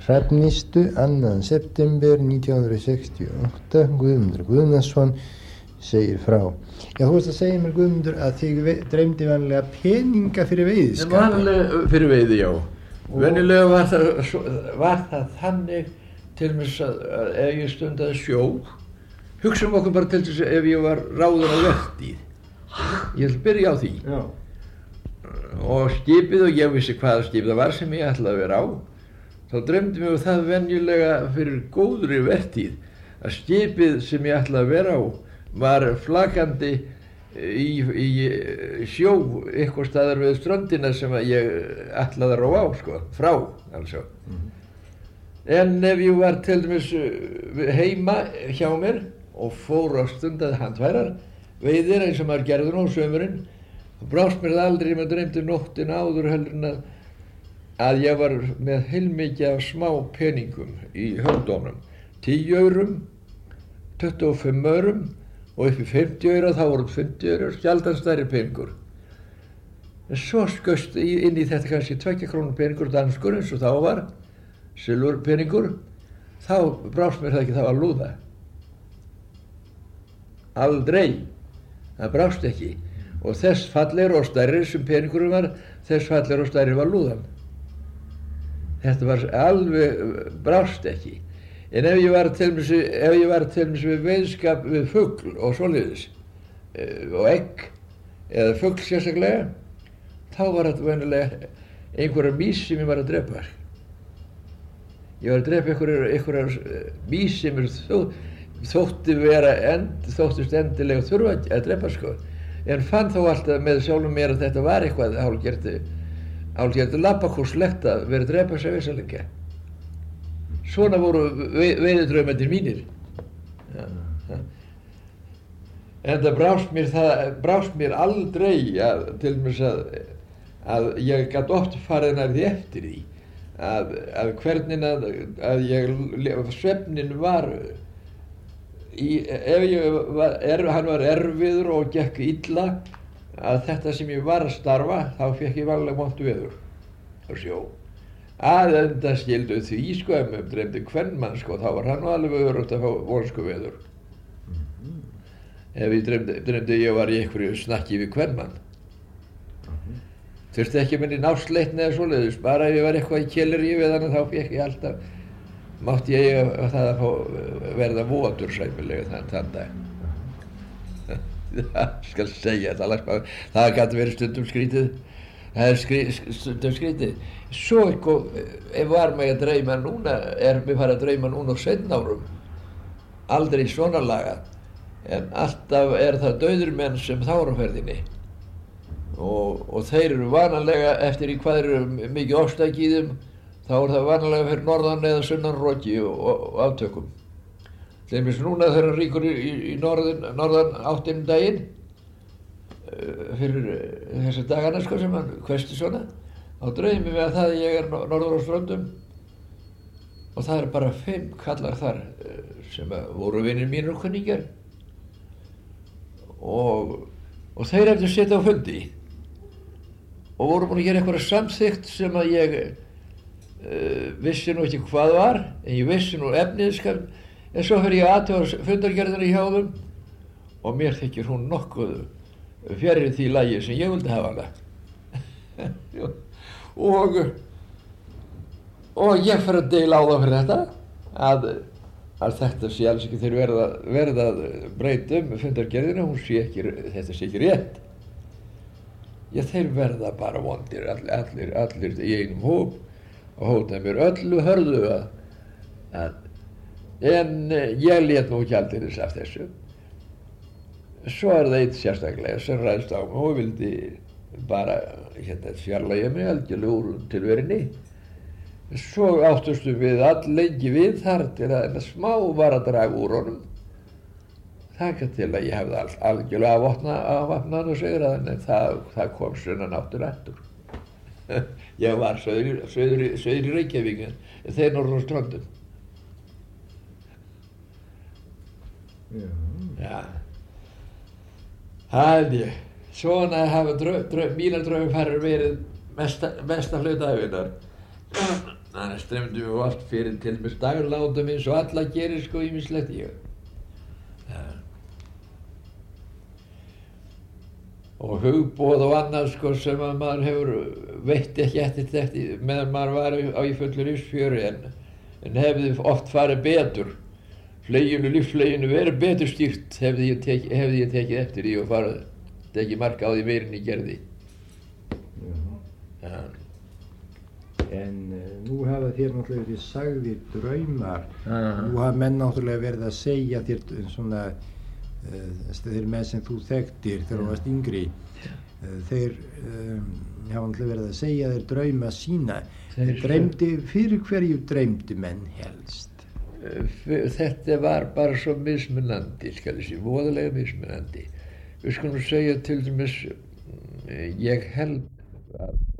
Hrafnistu 2. september 1968. Guðmundur Guðnason segir frá. Já, þú veist að segja mér, Guðmundur, að þig dreymdi vanlega peninga fyrir veiðiskap. Vanlega fyrir veiði, já. Venjulega var það þannig til þess að ef ég stundaði sjó, hugsaum okkur bara til þess að ef ég var ráður á vertíð. Ég ætla að byrja á því. Já. Og skipið, og ég vissi hvaða skipið það var sem ég ætlaði að vera á, þá dreymdi mig það venjulega fyrir góðri vertíð að skipið sem ég ætlaði að vera á var flakandi í sjó eitthvað staðar við ströndina sem ég ætlaði að róa á, sko, frá altså. En ef ég var til dæmis heima hjá mér og fór á stundaði handfærar veiðir eins og maður gerði nú á sömurinn, þá brást mér það aldrei, maður dreymdi nóttina áður heldur en að ég var með heilmikið af smá peningum í höndunum, 10 aurum, 25 aurum og upp í 50 aura, þá voru 50 aurar, sjaldan stærri peningur. En svo skaust inn í þetta kannski 2 krónu peningur danskur eins og þá var, silfur peningur, þá brást mér það ekki, það var lúða. Aldrei, það brást ekki. Og þess fallegur og stærri sem peningurinn var, þess fallegur og stærri var lúðan. Þetta var alveg, brást ekki. En ef ég var til dæmis við veiðskap við fugl og svoleiðis, og egg, eða fugl sérstaklega, þá var þetta venjulega einhverjar mýs sem ég var að drepa. Ég var að drepa einhverjar mýs sem þóttist endilega þurfa að drepa, sko. En fann þó alltaf með sjálfum mér að þetta var eitthvað hálfgerð labbakúrslegt að vera að drepa sig vissalega. Svona voru veiðidraumarnir mínir. Ja. En það brást mér aldrei til dæmis að ég gat oft farið nær því eftir því að hvernig að svefnin var hann var erfiður og gekk illa, að þetta sem ég var að starfa, þá fékk ég vanlega vont veður á sjó. Að enda skildu því, sko, ef mér dreymdi kvenmann, sko, þá var hann alveg örugt að fá vonsku veður. Ef ég dreymdi ég var í einhverju snakki við kvenmann. Þurfti ekki minni nástleitni eða svoleiðis, bara ef ég var eitthvað í kjeleri við hann, þá fékk ég alltaf, mátti ég það að verða votur sæmilega þann dag. Það skal segja þetta, það gæti verið stundum skrítið, það stundum skrítið. Svo var mig að dreyma núna, mér farið að dreyma núna á seinna árum, aldrei svona laga, en alltaf það dauðir menn sem þá eru á ferðinni. Og þeir eru vanalega, eftir í hvað eru mikið ofstæki í þeim, þá það vanalega fyrir norðan eða sunnan roki og aftökum. Til dæmis núna þegar hann ríkur í norðan áttinum daginn, fyrir þessa dagana, sko, sem hann hvessti svona, þá dreymir mig að það að ég norður á ströndum og það bara 5 kallar þar sem voru vinir mínir og kunningjar og þeir eftir setja á fundi og voru búin að gera eitthvað samþykkt sem að ég vissi nú ekki hvað var, en ég vissi nú efnið, en svo fyrir ég aðtöfa fundargerðina hjá þeim og mér þykir hún nokkuð fjarri því lagi sem ég vildi hafa hana. og ég fer að deila á það fyrir þetta, að þetta sé alls ekki þeir verða að breyta fundargerðina, þetta sé ekki rétt. Já, þeir verða bara vondir, allir í einum hóp, og hótaði mér öllu hörðu en ég lét nú ekki aldrei af þessu. Svo það eitt sérstaklega sem ræðst á mig og vildi bara fjarlægja mig algjörlega úr tilverinni. Svo áttustum við lengi við þar til að smá var að draga úr honum. Þangað til að ég hefði algjörlega afvapnað og sigraðan, en það kom sunnan áttur aftur. Ég var söður í Reykjavík, en þeir norður á ströndum. Já. Svona hafa mínar draumfarir verið mesta hluta ævinnar. Annars dreymdi mig oft fyrir til með daglátum eins og alla gerir sko ýmislegt ég. Ja. Og hugboð og annað sko sem að maður hefur veitt ekki eftir þetta meðan maður var í fullu lífsfjöri en hefði oft farið betur. Lífsfleginu verið betur stýrt hefði ég tekið eftir því og tekið mark á því meir en ég gerði. Ja. En nú hafa þér náttúrulega verið sagðir draumar. Nú hafa menn náttúrulega verið að segja þér svona, þeir menn sem þú þekktir þegar þú varst yngri, þeir hafa náttúrulega verið að segja þér drauma sína. Fyrir hverju dreymdu menn helst? Þetta var bara svo mismunandi, skal ég segja, voðalega mismunandi. Við skulum segja til dæmis, ég held að